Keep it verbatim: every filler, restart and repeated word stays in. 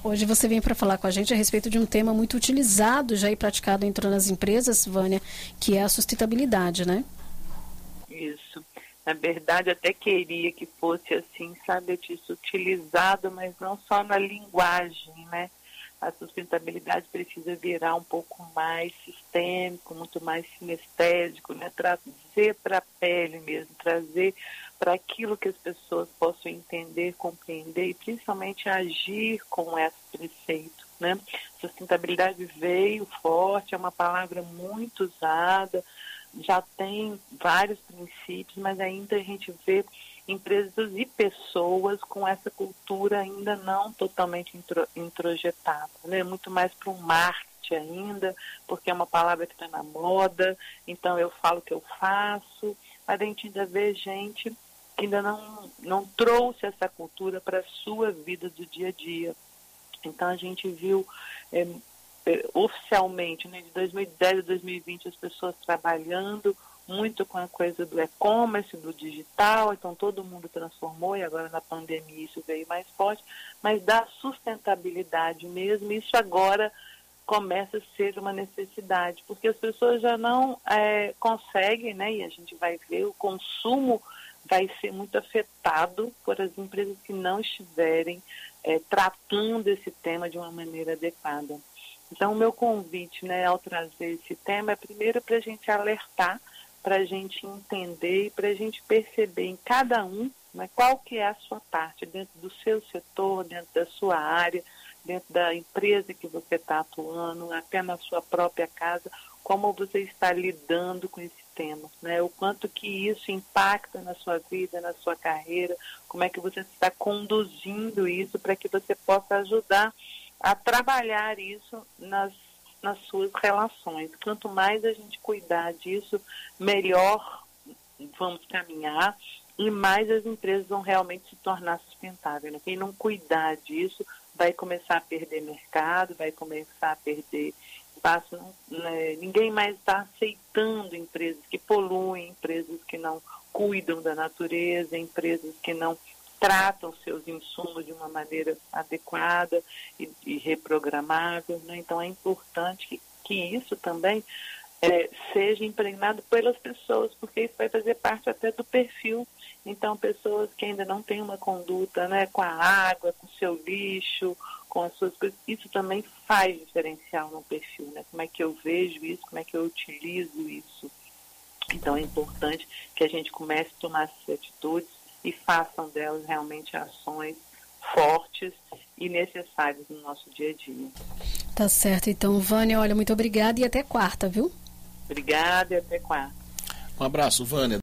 Hoje você vem para falar com a gente a respeito de um tema muito utilizado já e praticado dentro das empresas, Vânia, que é a sustentabilidade, né? Isso. Na verdade, até queria que fosse assim, sabe, disso, utilizado, mas não só na linguagem, né? A sustentabilidade precisa virar um pouco mais sistêmico, muito mais sinestésico, né? Trazer para a pele mesmo, trazer para aquilo que as pessoas possam entender, compreender e principalmente agir com esse preceito, né? Sustentabilidade veio forte, é uma palavra muito usada, já tem vários princípios, mas ainda a gente vê empresas e pessoas com essa cultura ainda não totalmente intro, introjetada, né? Muito mais para um marketing ainda, porque é uma palavra que está na moda, então eu falo o que eu faço, mas a gente ainda vê gente que ainda não, não trouxe essa cultura para a sua vida do dia a dia. Então a gente viu é, é, oficialmente, né, de dois mil e dez a dois mil e vinte, as pessoas trabalhando muito com a coisa do e-commerce, do digital, então todo mundo transformou e agora na pandemia isso veio mais forte, mas da sustentabilidade mesmo, isso agora começa a ser uma necessidade, porque as pessoas já não é, conseguem, né, e a gente vai ver, o consumo vai ser muito afetado por as empresas que não estiverem é, tratando esse tema de uma maneira adequada. Então o meu convite, né, ao trazer esse tema é primeiro para a gente alertar, para a gente entender e para a gente perceber em cada um, né, qual que é a sua parte dentro do seu setor, dentro da sua área, dentro da empresa que você está atuando, até na sua própria casa, como você está lidando com esse tema, né? O quanto que isso impacta na sua vida, na sua carreira, como é que você está conduzindo isso para que você possa ajudar a trabalhar isso nas nas suas relações. Quanto mais a gente cuidar disso, melhor vamos caminhar e mais as empresas vão realmente se tornar sustentáveis, né? Quem não cuidar disso vai começar a perder mercado, vai começar a perder espaço. Né? Ninguém mais está aceitando empresas que poluem, empresas que não cuidam da natureza, empresas que não tratam seus insumos de uma maneira adequada e, e reprogramável, né? Então é importante que, que isso também é, seja impregnado pelas pessoas, porque isso vai fazer parte até do perfil. Então pessoas que ainda não têm uma conduta, né, com a água, com o seu lixo, com as suas coisas, isso também faz diferencial no perfil, né? Como é que eu vejo isso, como é que eu utilizo isso. Então é importante que a gente comece a tomar essas atitudes e façam delas realmente ações fortes e necessárias no nosso dia a dia. Tá certo. Então, Vânia, olha, muito obrigada e até quarta, viu? Obrigada e até quarta. Um abraço, Vânia.